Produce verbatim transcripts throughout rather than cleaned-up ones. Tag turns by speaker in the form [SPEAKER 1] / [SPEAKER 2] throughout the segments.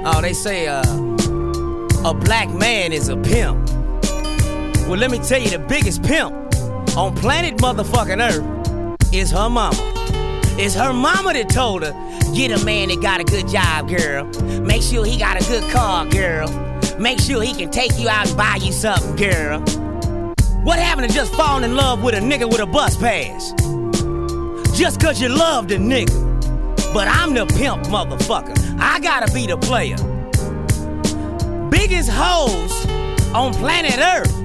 [SPEAKER 1] Oh, they say uh, a black man is a pimp. Well, let me tell you, the biggest pimp on planet motherfucking Earth is her mama. It's her mama that told her, get a man that got a good job, girl. Make sure he got a good car, girl. Make sure he can take you out and buy you something, girl. What happened to just falling in love with a nigga with a bus pass? Just cause you love the nigga. But I'm the pimp, motherfucker. I gotta be the player. Biggest hoes on planet Earth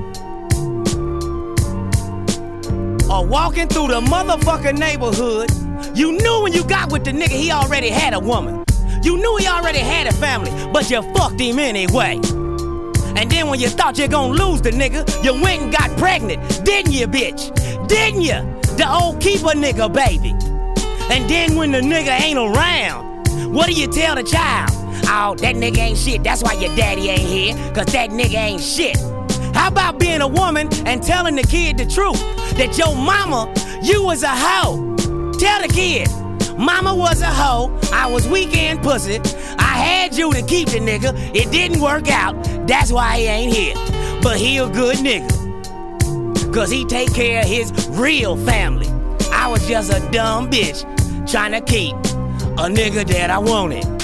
[SPEAKER 1] are walking through the motherfucking neighborhood. You knew when you got with the nigga he already had a woman. You knew he already had a family, but you fucked him anyway. And then when you thought you gonna lose the nigga, you went and got pregnant, didn't you, bitch? Didn't you? The old keeper nigga, baby. And then when the nigga ain't around, what do you tell the child? Oh, that nigga ain't shit, that's why your daddy ain't here, cause that nigga ain't shit. How about being a woman and telling the kid the truth? That your mama, you was a hoe. Tell the kid, mama was a hoe, I was weekend pussy, I had you to keep the nigga, it didn't work out, that's why he ain't here. But he a good nigga, cause he take care of his real family. I was just a dumb bitch trying to keep a nigga that I wanted.